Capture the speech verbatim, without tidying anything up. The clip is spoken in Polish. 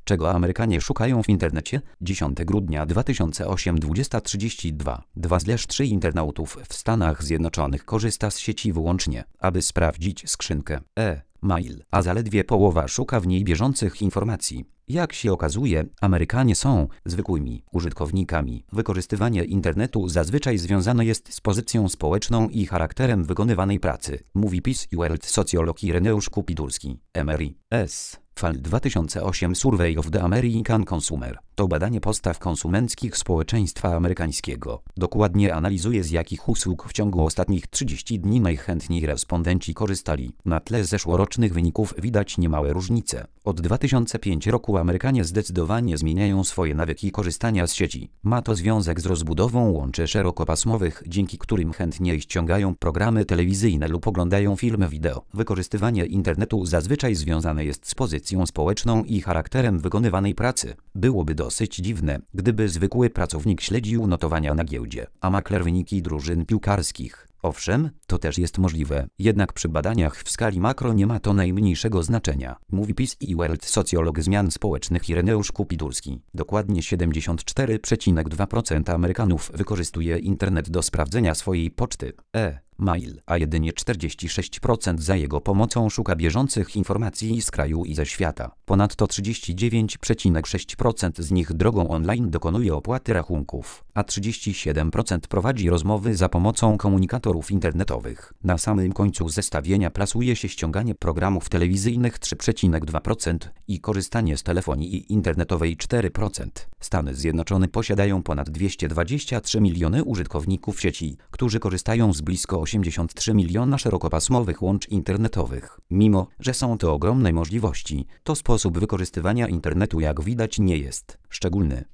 Czego Amerykanie szukają w internecie? dziesiątego grudnia dwa tysiące ósmego, dwudziesta trzydzieści dwa. dwa trzy internautów w Stanach Zjednoczonych korzysta z sieci wyłącznie, aby sprawdzić skrzynkę e-mail, a zaledwie połowa szuka w niej bieżących informacji. Jak się okazuje, Amerykanie są zwykłymi użytkownikami. Wykorzystywanie internetu zazwyczaj związane jest z pozycją społeczną i charakterem wykonywanej pracy, mówi Peace World socjolog Ireneusz Kupidulski, M R I S. Fall dwa tysiące osiem Survey of the American Consumer. To badanie postaw konsumenckich społeczeństwa amerykańskiego. Dokładnie analizuje, z jakich usług w ciągu ostatnich trzydziestu dni najchętniej respondenci korzystali. Na tle zeszłorocznych wyników widać niemałe różnice. Od dwa tysiące piątego roku Amerykanie zdecydowanie zmieniają swoje nawyki korzystania z sieci. Ma to związek z rozbudową łączy szerokopasmowych, dzięki którym chętniej ściągają programy telewizyjne lub oglądają filmy wideo. Wykorzystywanie internetu zazwyczaj związane jest z pozycją społeczną i charakterem wykonywanej pracy. Byłoby dosyć dziwne, gdyby zwykły pracownik śledził notowania na giełdzie, a makler wyniki drużyn piłkarskich. Owszem, to też jest możliwe, jednak przy badaniach w skali makro nie ma to najmniejszego znaczenia, mówi Peace World socjolog zmian społecznych Ireneusz Kupidulski. Dokładnie siedemdziesiąt cztery przecinek dwa procent Amerykanów wykorzystuje internet do sprawdzenia swojej poczty e-mail, a jedynie czterdzieści sześć procent za jego pomocą szuka bieżących informacji z kraju i ze świata. Ponadto trzydzieści dziewięć przecinek sześć procent z nich drogą online dokonuje opłaty rachunków, a trzydzieści siedem procent prowadzi rozmowy za pomocą komunikatorów internetowych. Na samym końcu zestawienia plasuje się ściąganie programów telewizyjnych trzy przecinek dwa procent i korzystanie z telefonii internetowej cztery procent. Stany Zjednoczone posiadają ponad dwieście dwadzieścia trzy miliony użytkowników sieci, którzy korzystają z blisko osiemdziesiąt trzy miliona szerokopasmowych łącz internetowych. Mimo że są to ogromne możliwości, to sposób wykorzystywania internetu, jak widać, nie jest szczególny.